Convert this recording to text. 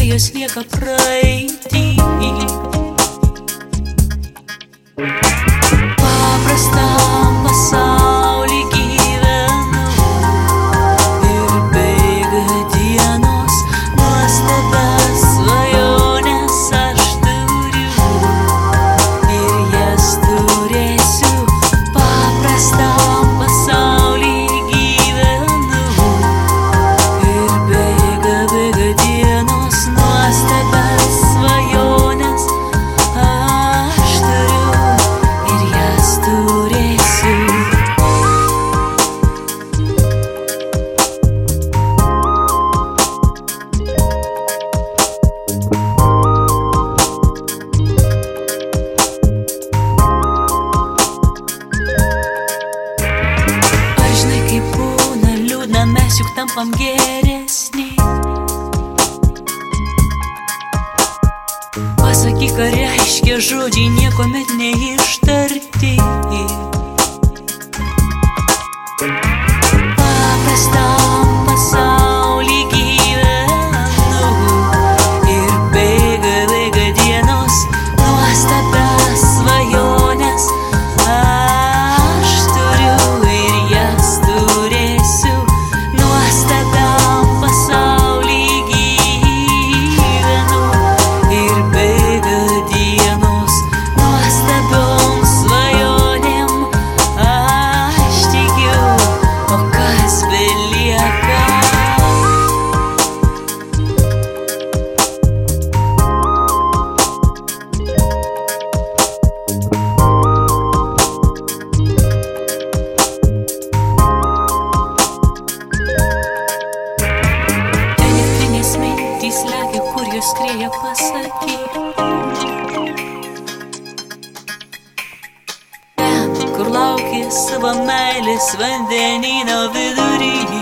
jos lieka praeitį. Paprastam pasauly gyvenu ir bėga dienos, nuostabias svajones aš turiu ir jas turėsiu. Paprastam pasauly gyvenu ir bėga dienos, nuostabias svajones aš turiu ir jas turėsiu. Ar žinai, kaip būna liūdna, mes juk tampam geresni. Pasakyk, ką reiškia žodžiai niekuomet neištarti. Paprastam pasauly gyvenu ir bėga dienos, nuostabias svajones aš turiu ir jas turėsiu. Nuostabiam pasauly gyvenu ir bėga dienos, nuostabiom svajonėm aš tikiu, o kas belieka? Elektrinės mintys lekia, kur jos skrieja, pasakyk. Ten, kur lauki savo meilės vandenyno vidury.